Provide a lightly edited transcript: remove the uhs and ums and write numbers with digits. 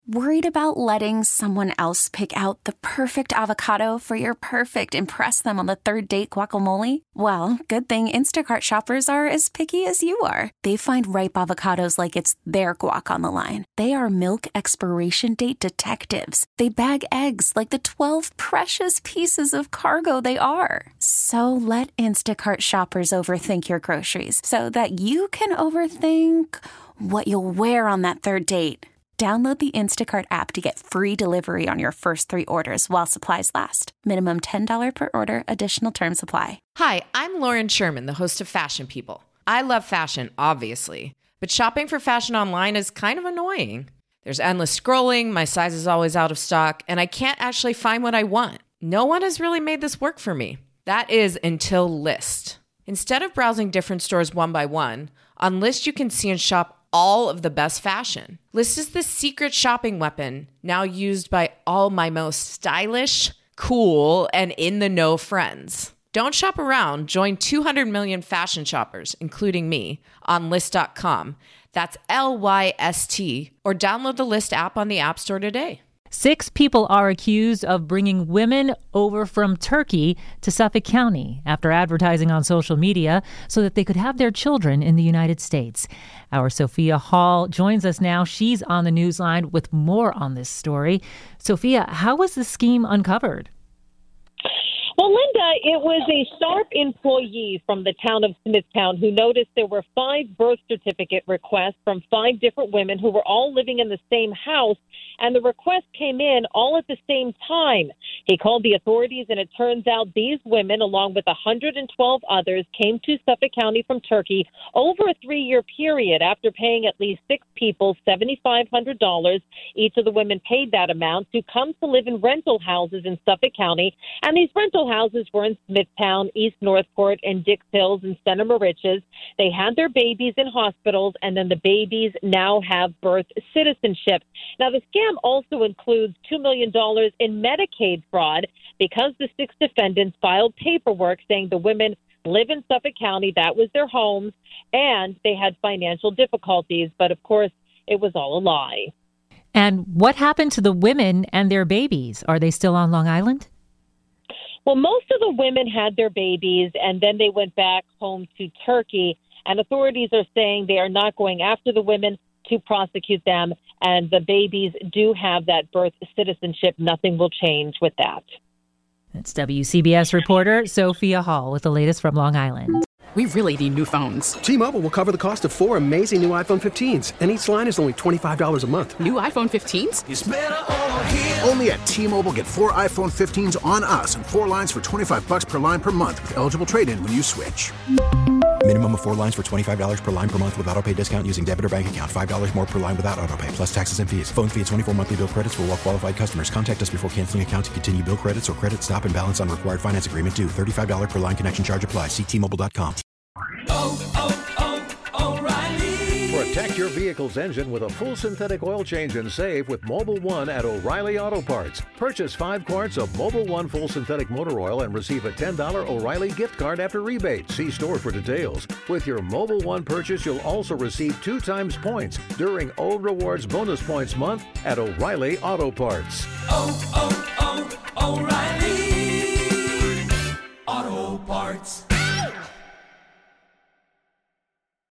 Worried about letting someone else pick out the perfect avocado for your perfect impress them on the third date guacamole? Well, good thing Instacart shoppers are as picky as you are. They find ripe avocados like it's their guac on the line. They are milk expiration date detectives. They bag eggs like the 12 precious pieces of cargo they are. So let Instacart shoppers overthink your groceries so that you can overthink what you'll wear on that third date. Download the Instacart app to get free delivery on your first 3 orders while supplies last. Minimum $10 per order. Additional terms apply. Hi, I'm Lauren Sherman, the host of Fashion People. I love fashion, obviously, but shopping for fashion online is kind of annoying. There's endless scrolling, my size is always out of stock, and I can't actually find what I want. No one has really made this work for me. That is until Lyst. Instead of browsing different stores one by one, on Lyst you can see and shop all of the best fashion. Lyst is the secret shopping weapon now used by all my most stylish, cool, and in-the-know friends. Don't shop around. Join 200 million fashion shoppers, including me, on Lyst.com. That's Lyst, or download the Lyst app on the App Store today. 6 people are accused of bringing women over from Turkey to Suffolk County after advertising on social media so that they could have their children in the United States. Our Sophia Hall joins us now. She's on the Newsline with more on this story. Sophia, how was the scheme uncovered? Well, Linda, it was a Sharp employee from the town of Smithtown who noticed there were 5 birth certificate requests from 5 different women who were all living in the same house, and the requests came in all at the same time. He called the authorities, and it turns out these women, along with 112 others, came to Suffolk County from Turkey over a 3-year period after paying at least 6 people $7,500. Each of the women paid that amount to come to live in rental houses in Suffolk County, and these rental houses were in Smithtown, East Northport, and Dix Hills, and Center Moriches. They had their babies in hospitals, and then the babies now have birth citizenship. Now, the scam also includes $2 million in Medicaid fraud because the 6 defendants filed paperwork saying the women live in Suffolk County, that was their homes, and they had financial difficulties. But, of course, it was all a lie. And what happened to the women and their babies? Are they still on Long Island? Well, most of the women had their babies, and then they went back home to Turkey, and authorities are saying they are not going after the women to prosecute them, and the babies do have that birth citizenship. Nothing will change with that. That's WCBS reporter Sophia Hall with the latest from Long Island. We really need new phones. T-Mobile will cover the cost of 4 amazing new iPhone 15s, and each line is only $25 a month. New iPhone 15s? It's better over here. Only at T-Mobile, get 4 iPhone 15s on us and 4 lines for $25 per line per month with eligible trade-in when you switch. Minimum of 4 lines for $25 per line per month with autopay discount using debit or bank account. $5 more per line without autopay, plus taxes and fees. Phone fee at 24 monthly bill credits for well-qualified customers. Contact us before canceling account to continue bill credits or credit stop and balance on required finance agreement due. $35 per line connection charge applies. See T-Mobile.com. O'Reilly. Protect your vehicle's engine with a full synthetic oil change and save with Mobil 1 at O'Reilly Auto Parts. Purchase 5 quarts of Mobil 1 full synthetic motor oil and receive a $10 O'Reilly gift card after rebate. See store for details. With your Mobil 1 purchase, you'll also receive 2 times points during O Rewards Bonus Points Month at O'Reilly Auto Parts. O'Reilly Auto Parts.